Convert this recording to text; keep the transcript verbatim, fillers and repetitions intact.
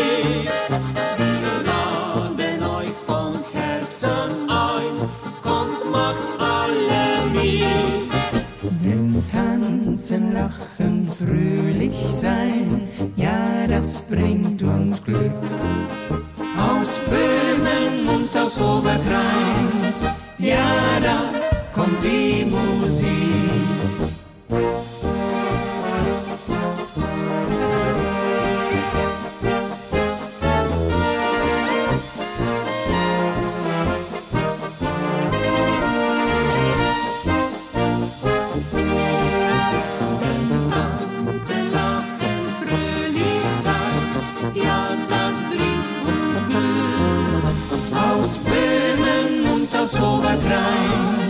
Musik. Wir laden euch von Herzen ein, kommt, macht alle mit. Denn tanzen, lachen, fröhlich sein, ja, das bringt uns Glück. Aus Böhmen und aus Oberrhein, ja, da kommt die Musik. Aus Böhmen und aus Oberrhein,